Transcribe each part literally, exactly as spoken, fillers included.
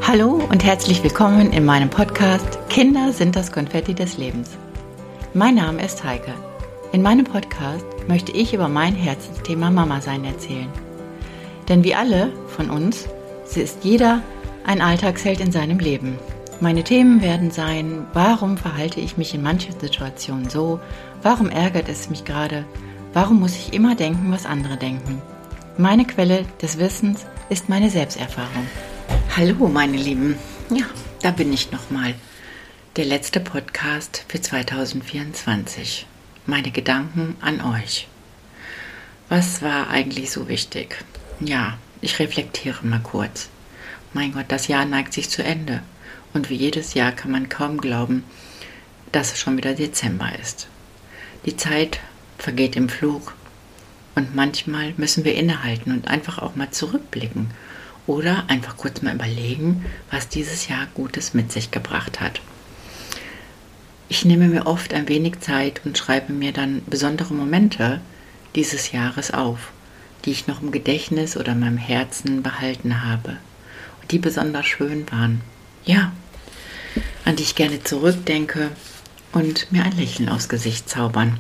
Hallo und herzlich willkommen in meinem Podcast Kinder sind das Konfetti des Lebens. Mein Name ist Heike. In meinem Podcast möchte ich über mein Herzensthema Mama sein erzählen. Denn wie alle von uns, so ist jeder ein Alltagsheld in seinem Leben. Meine Themen werden sein, warum verhalte ich mich in manchen Situationen so, warum ärgert es mich gerade, warum muss ich immer denken, was andere denken. Meine Quelle des Wissens ist meine Selbsterfahrung. Hallo meine Lieben, ja, da bin ich nochmal. Der letzte Podcast für zwanzig vierundzwanzig. Meine Gedanken an euch. Was war eigentlich so wichtig? Ja, ich reflektiere mal kurz. Mein Gott, das Jahr neigt sich zu Ende. Und wie jedes Jahr kann man kaum glauben, dass es schon wieder Dezember ist. Die Zeit vergeht im Flug. Und manchmal müssen wir innehalten und einfach auch mal zurückblicken. Oder einfach kurz mal überlegen, was dieses Jahr Gutes mit sich gebracht hat. Ich nehme mir oft ein wenig Zeit und schreibe mir dann besondere Momente dieses Jahres auf, die ich noch im Gedächtnis oder in meinem Herzen behalten habe und die besonders schön waren. Ja, an die ich gerne zurückdenke und mir ein Lächeln aufs Gesicht zaubern.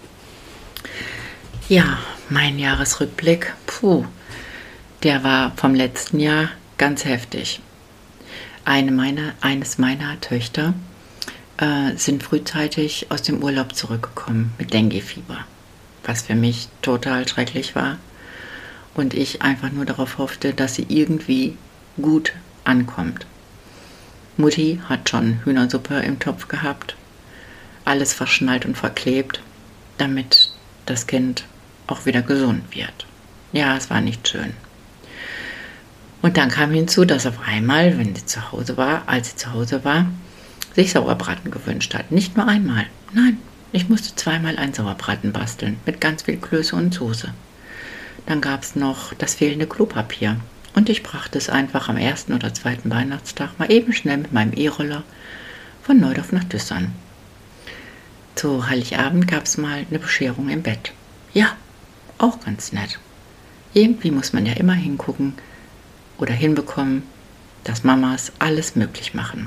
Ja, mein Jahresrückblick, puh. Der war vom letzten Jahr ganz heftig. Eine meiner, eines meiner Töchter äh, sind frühzeitig aus dem Urlaub zurückgekommen mit Dengue-Fieber, was für mich total schrecklich war. Und ich einfach nur darauf hoffte, dass sie irgendwie gut ankommt. Mutti hat schon Hühnersuppe im Topf gehabt, alles verschnallt und verklebt, damit das Kind auch wieder gesund wird. Ja, es war nicht schön. Und dann kam hinzu, dass auf einmal, wenn sie zu Hause war, als sie zu Hause war, sich Sauerbraten gewünscht hat. Nicht nur einmal. Nein, ich musste zweimal einen Sauerbraten basteln, mit ganz viel Klöße und Soße. Dann gab es noch das fehlende Klopapier. Und ich brachte es einfach am ersten oder zweiten Weihnachtstag mal eben schnell mit meinem E-Roller von Neudorf nach Düssern. Zu Heiligabend gab es mal eine Bescherung im Bett. Ja, auch ganz nett. Irgendwie muss man ja immer hingucken, oder hinbekommen, dass Mamas alles möglich machen.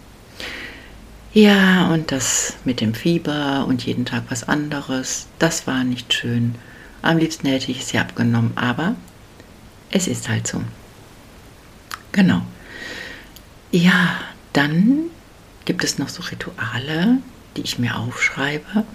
Ja, und das mit dem Fieber und jeden Tag was anderes, das war nicht schön. Am liebsten hätte ich es ja abgenommen, aber es ist halt so. Genau. Ja, dann gibt es noch so Rituale, die ich mir aufschreibe.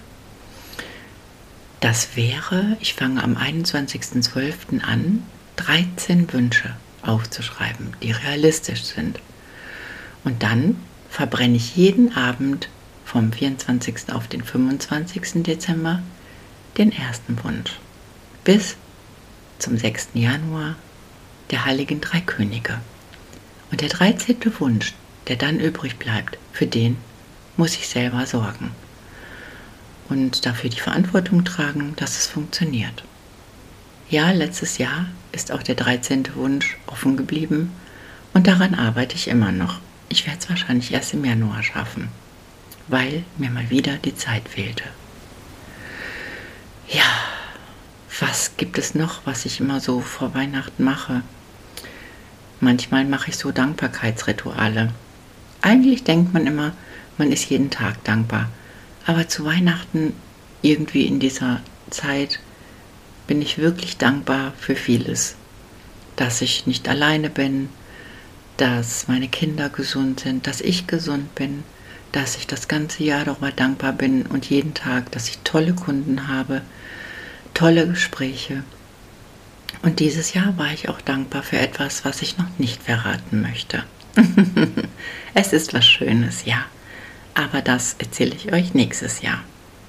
Das wäre, ich fange am einundzwanzigsten zwölften an, dreizehn Wünsche aufzuschreiben, die realistisch sind. Und dann verbrenne ich jeden Abend vom vierundzwanzigsten auf den fünfundzwanzigsten Dezember den ersten Wunsch. Bis zum sechsten Januar der Heiligen Drei Könige. Und der dreizehnte Wunsch, der dann übrig bleibt, für den muss ich selber sorgen. Und dafür die Verantwortung tragen, dass es funktioniert. Ja, letztes Jahr ist auch der dreizehnte Wunsch offen geblieben und daran arbeite ich immer noch. Ich werde es wahrscheinlich erst im Januar schaffen, weil mir mal wieder die Zeit fehlte. Ja, was gibt es noch, was ich immer so vor Weihnachten mache? Manchmal mache ich so Dankbarkeitsrituale. Eigentlich denkt man immer, man ist jeden Tag dankbar, aber zu Weihnachten irgendwie in dieser Zeit bin ich wirklich dankbar für vieles. Dass ich nicht alleine bin, dass meine Kinder gesund sind, dass ich gesund bin, dass ich das ganze Jahr darüber dankbar bin und jeden Tag, dass ich tolle Kunden habe, tolle Gespräche. Und dieses Jahr war ich auch dankbar für etwas, was ich noch nicht verraten möchte. Es ist was Schönes, ja. Aber das erzähle ich euch nächstes Jahr.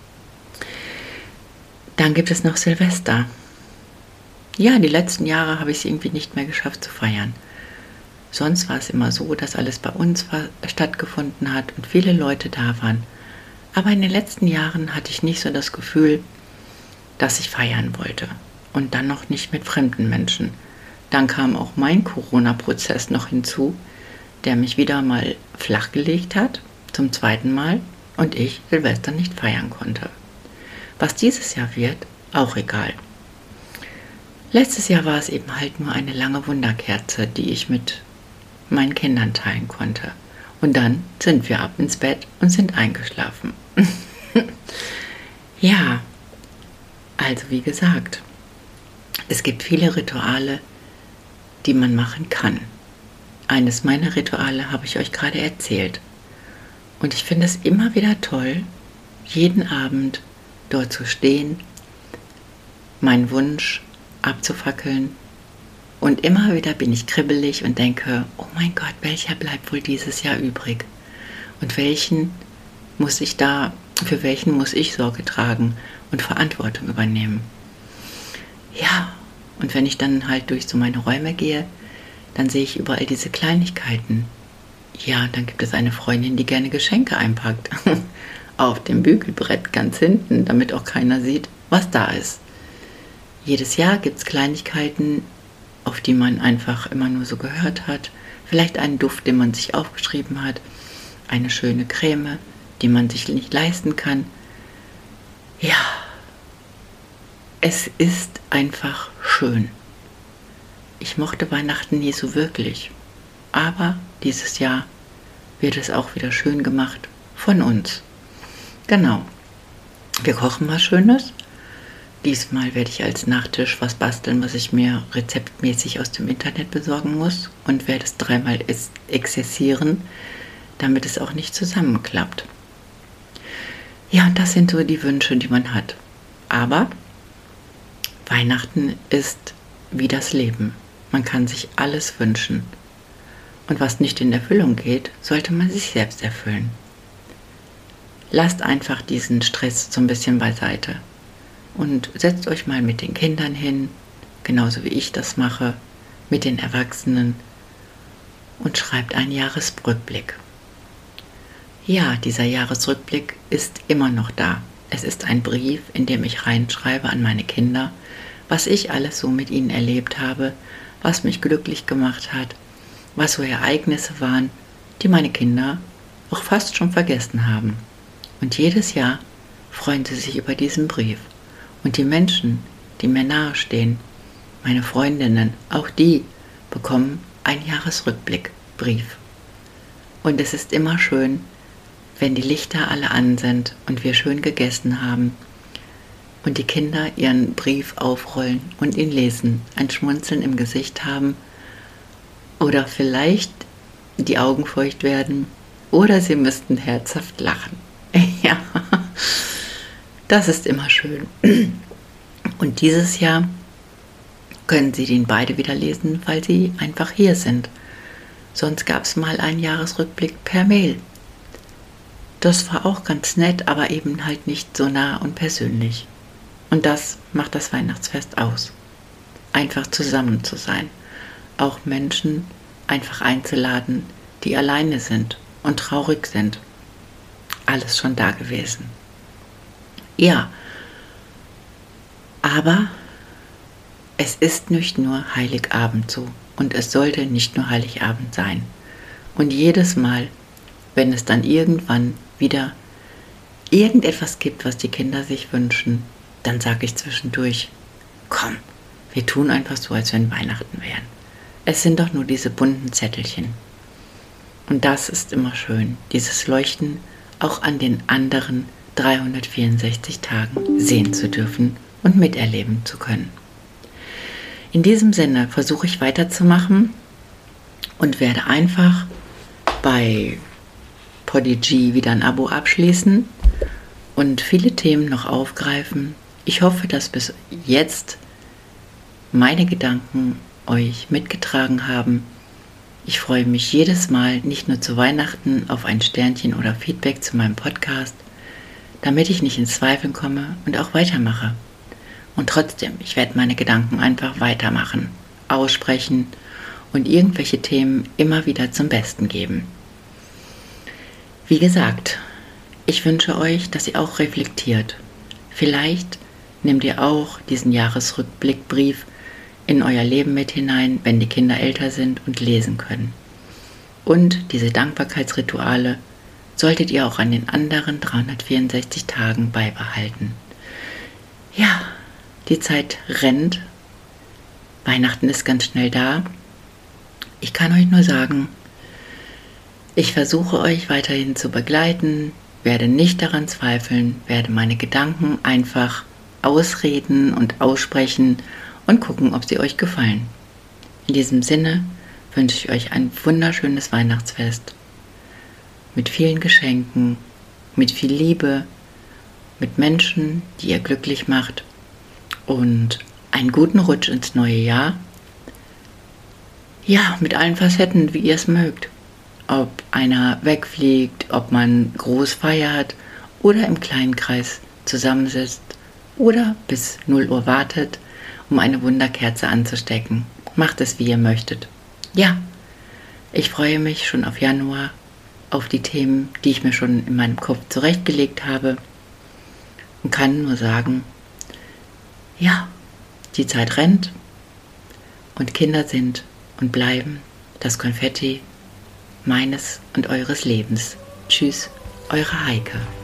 Dann gibt es noch Silvester. Ja, die letzten Jahre habe ich es irgendwie nicht mehr geschafft zu feiern. Sonst war es immer so, dass alles bei uns war, stattgefunden hat und viele Leute da waren. Aber in den letzten Jahren hatte ich nicht so das Gefühl, dass ich feiern wollte. Und dann noch nicht mit fremden Menschen. Dann kam auch mein Corona-Prozess noch hinzu, der mich wieder mal flachgelegt hat, zum zweiten Mal, und ich Silvester nicht feiern konnte. Was dieses Jahr wird, auch egal. Letztes Jahr war es eben halt nur eine lange Wunderkerze, die ich mit meinen Kindern teilen konnte. Und dann sind wir ab ins Bett und sind eingeschlafen. Ja, also wie gesagt, es gibt viele Rituale, die man machen kann. Eines meiner Rituale habe ich euch gerade erzählt. Und ich finde es immer wieder toll, jeden Abend dort zu stehen, meinen Wunsch abzufackeln. Und immer wieder bin ich kribbelig und denke, oh mein Gott, welcher bleibt wohl dieses Jahr übrig? Und welchen muss ich da, für welchen muss ich Sorge tragen und Verantwortung übernehmen? Ja, und wenn ich dann halt durch so meine Räume gehe, dann sehe ich überall diese Kleinigkeiten. Ja, dann gibt es eine Freundin, die gerne Geschenke einpackt. Auf dem Bügelbrett ganz hinten, damit auch keiner sieht, was da ist. Jedes Jahr gibt es Kleinigkeiten, auf die man einfach immer nur so gehört hat. Vielleicht einen Duft, den man sich aufgeschrieben hat. Eine schöne Creme, die man sich nicht leisten kann. Ja, es ist einfach schön. Ich mochte Weihnachten nie so wirklich. Aber dieses Jahr wird es auch wieder schön gemacht von uns. Genau. Wir kochen was Schönes. Diesmal werde ich als Nachtisch was basteln, was ich mir rezeptmäßig aus dem Internet besorgen muss und werde es dreimal exerzieren, damit es auch nicht zusammenklappt. Ja, das sind so die Wünsche, die man hat. Aber Weihnachten ist wie das Leben. Man kann sich alles wünschen. Und was nicht in Erfüllung geht, sollte man sich selbst erfüllen. Lasst einfach diesen Stress so ein bisschen beiseite. Und setzt euch mal mit den Kindern hin, genauso wie ich das mache, mit den Erwachsenen und schreibt einen Jahresrückblick. Ja, dieser Jahresrückblick ist immer noch da. Es ist ein Brief, in dem ich reinschreibe an meine Kinder, was ich alles so mit ihnen erlebt habe, was mich glücklich gemacht hat, was so Ereignisse waren, die meine Kinder auch fast schon vergessen haben. Und jedes Jahr freuen sie sich über diesen Brief. Und die Menschen, die mir nahestehen, meine Freundinnen, auch die bekommen einen Jahresrückblickbrief. Und es ist immer schön, wenn die Lichter alle an sind und wir schön gegessen haben und die Kinder ihren Brief aufrollen und ihn lesen, ein Schmunzeln im Gesicht haben oder vielleicht die Augen feucht werden oder sie müssten herzhaft lachen. Ja, das ist immer schön. Und dieses Jahr können Sie den beide wieder lesen, weil sie einfach hier sind. Sonst gab es mal einen Jahresrückblick per Mail. Das war auch ganz nett, aber eben halt nicht so nah und persönlich. Und das macht das Weihnachtsfest aus. Einfach zusammen zu sein. Auch Menschen einfach einzuladen, die alleine sind und traurig sind. Alles schon da gewesen. Ja, aber es ist nicht nur Heiligabend so und es sollte nicht nur Heiligabend sein. Und jedes Mal, wenn es dann irgendwann wieder irgendetwas gibt, was die Kinder sich wünschen, dann sage ich zwischendurch, komm, wir tun einfach so, als wenn Weihnachten wären. Es sind doch nur diese bunten Zettelchen. Und das ist immer schön, dieses Leuchten auch an den anderen dreihundertvierundsechzig Tagen sehen zu dürfen und miterleben zu können. In diesem Sinne versuche ich weiterzumachen und werde einfach bei Podigy wieder ein Abo abschließen und viele Themen noch aufgreifen. Ich hoffe, dass bis jetzt meine Gedanken euch mitgetragen haben. Ich freue mich jedes Mal, nicht nur zu Weihnachten, auf ein Sternchen oder Feedback zu meinem Podcast, damit ich nicht ins Zweifeln komme und auch weitermache. Und trotzdem, ich werde meine Gedanken einfach weitermachen, aussprechen und irgendwelche Themen immer wieder zum Besten geben. Wie gesagt, ich wünsche euch, dass ihr auch reflektiert. Vielleicht nehmt ihr auch diesen Jahresrückblickbrief in euer Leben mit hinein, wenn die Kinder älter sind und lesen können. Und diese Dankbarkeitsrituale solltet ihr auch an den anderen dreihundertvierundsechzig Tagen beibehalten. Ja, die Zeit rennt. Weihnachten ist ganz schnell da. Ich kann euch nur sagen, Ich versuche euch weiterhin zu begleiten, werde nicht daran zweifeln, werde meine Gedanken einfach ausreden und aussprechen und gucken, ob sie euch gefallen. In diesem Sinne wünsche ich euch ein wunderschönes Weihnachtsfest mit vielen Geschenken, mit viel Liebe, mit Menschen, die ihr glücklich macht und einen guten Rutsch ins neue Jahr. Ja, mit allen Facetten, wie ihr es mögt. Ob einer wegfliegt, ob man groß feiert oder im kleinen Kreis zusammensitzt oder bis null Uhr wartet, um eine Wunderkerze anzustecken. Macht es, wie ihr möchtet. Ja, ich freue mich schon auf Januar, auf die Themen, die ich mir schon in meinem Kopf zurechtgelegt habe und kann nur sagen, ja, die Zeit rennt und Kinder sind und bleiben das Konfetti meines und eures Lebens. Tschüss, eure Heike.